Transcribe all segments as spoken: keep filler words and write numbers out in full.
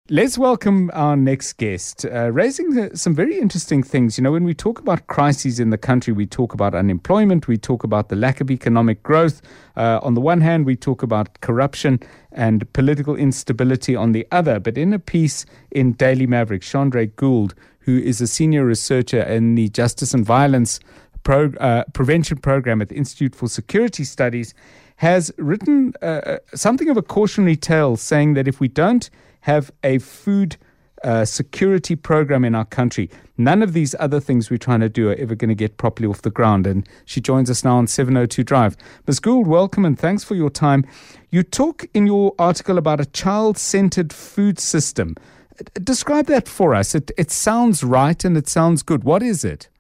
Let's welcome our next guest, uh, raising some very interesting things. You know, when we talk about crises in the country, we talk about unemployment, we talk about the lack of economic growth. Uh, on the one hand, we talk about corruption and political instability on the other. But in a piece in Daily Maverick, Chandra Gould, who is a senior researcher in the Justice and Violence Pro, uh, Prevention Program at the Institute for Security Studies, has written uh, something of a cautionary tale, saying that if we don't have a food uh, security program in our country, none of these other things we're trying to do are ever going to get properly off the ground. And she joins us now on seven oh two Drive. Miz Gould, welcome and thanks for your time. You talk in your article about a child-centered food system. Describe that for us. It, it sounds right and it sounds good. What is it?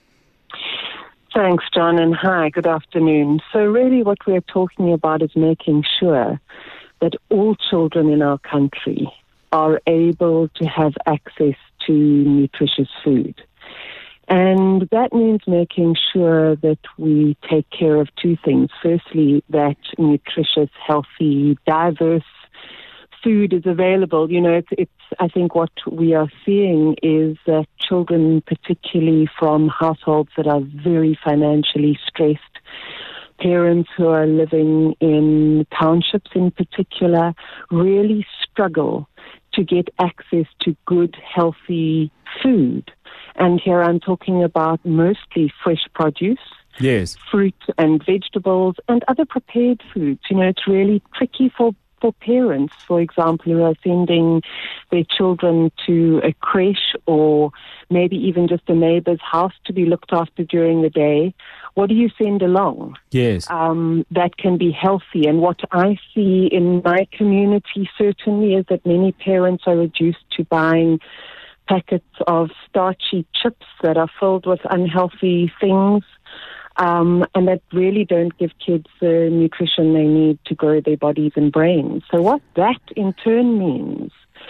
Thanks, John, and hi, good afternoon. So really what we're talking about is making sure that all children in our country are able to have access to nutritious food. And that means making sure that we take care of two things. Firstly, that nutritious, healthy, diverse food is available. You know, it's, it's, I think what we are seeing is that children, particularly from households that are very financially stressed, parents who are living in townships in particular, really struggle to get access to good, healthy food. And here I'm talking about mostly fresh produce, yes, fruit and vegetables, and other prepared foods. You know, it's really tricky for For parents, for example, who are sending their children to a creche or maybe even just a neighbor's house to be looked after during the day. What do you send along? Yes. Um, that can be healthy. And what I see in my community certainly is that many parents are reduced to buying packets of starchy chips that are filled with unhealthy things. Um, and that really don't give kids the nutrition they need to grow their bodies and brains. So what that in turn means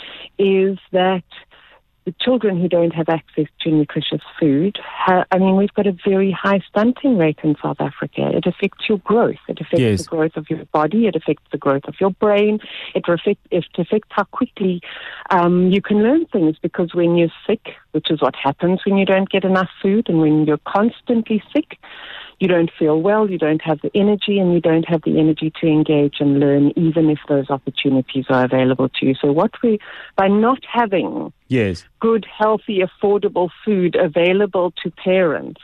is that the children who don't have access to nutritious food, ha- I mean, we've got a very high stunting rate in South Africa. It affects your growth. It affects yes. the growth of your body. It affects the growth of your brain. It, reflect, it affects how quickly um, you can learn things, because when you're sick, which is what happens when you don't get enough food, and when you're constantly sick, you don't feel well, you don't have the energy, and you don't have the energy to engage and learn, even if those opportunities are available to you. So what we, by not having yes. good, healthy, affordable food available to parents,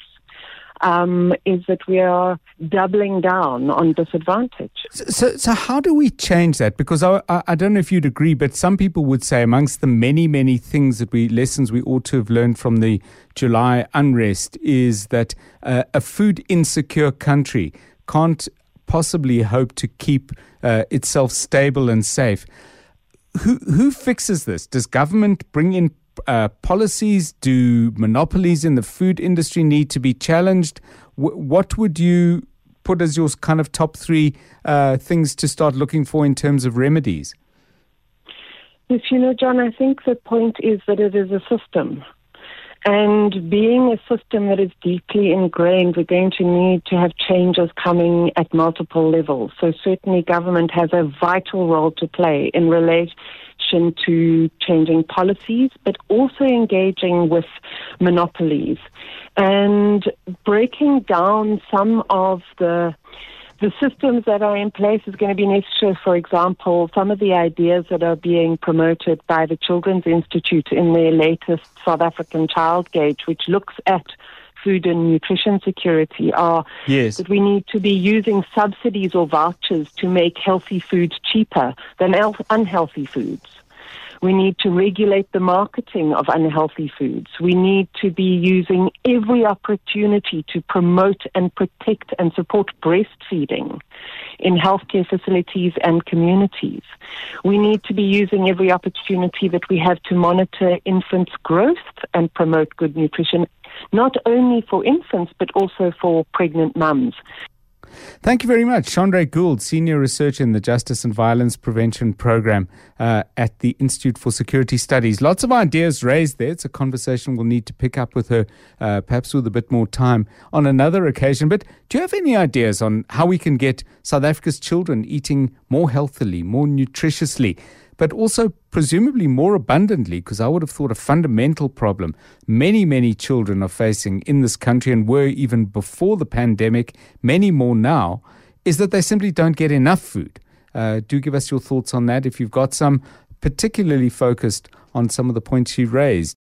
um, is that we are doubling down on disadvantage. So, so, so how do we change that? Because I, I, I don't know if you'd agree, but some people would say amongst the many, many things that we, lessons we ought to have learned from the July unrest is that uh, a food insecure country can't possibly hope to keep uh, itself stable and safe. Who who fixes this? Does government bring in uh, policies? Do monopolies in the food industry need to be challenged? W- what would you put as your kind of top three uh, things to start looking for in terms of remedies? Yes, you know, John, I think the point is that it is a system. And being a system that is deeply ingrained, we're going to need to have changes coming at multiple levels. So certainly government has a vital role to play in relation to changing policies, but also engaging with monopolies and breaking down some of the The systems that are in place is going to be necessary. For example, some of the ideas that are being promoted by the Children's Institute in their latest South African Child Gauge, which looks at food and nutrition security, are yes. that we need to be using subsidies or vouchers to make healthy foods cheaper than el- unhealthy foods. We need to regulate the marketing of unhealthy foods. We need to be using every opportunity to promote and protect and support breastfeeding in healthcare facilities and communities. We need to be using every opportunity that we have to monitor infants' growth and promote good nutrition, not only for infants, but also for pregnant mums. Thank you very much. Chandra Gould, Senior Researcher in the Justice and Violence Prevention Program uh, at the Institute for Security Studies. Lots of ideas raised there. It's a conversation we'll need to pick up with her, uh, perhaps with a bit more time on another occasion. But do you have any ideas on how we can get South Africa's children eating more healthily, more nutritiously? but also presumably more abundantly, because I would have thought a fundamental problem many, many children are facing in this country and were even before the pandemic, many more now, is that they simply don't get enough food. Uh, do give us your thoughts on that if you've got some, particularly focused on some of the points she raised.